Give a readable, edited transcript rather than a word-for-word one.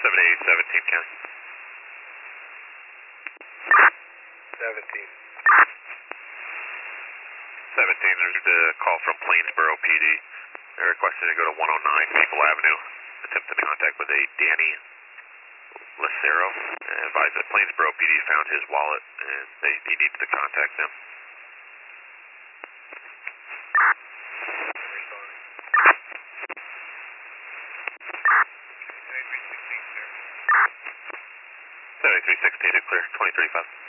17 County. 17. 17, there's a call from Plainsboro PD. They're requesting to go to 109 Maple Avenue. Attempted contact with a Danny Lucero. And advised that Plainsboro PD found his wallet and he needs to contact them. Responding. 7316, sir. 7316 to clear, 2335.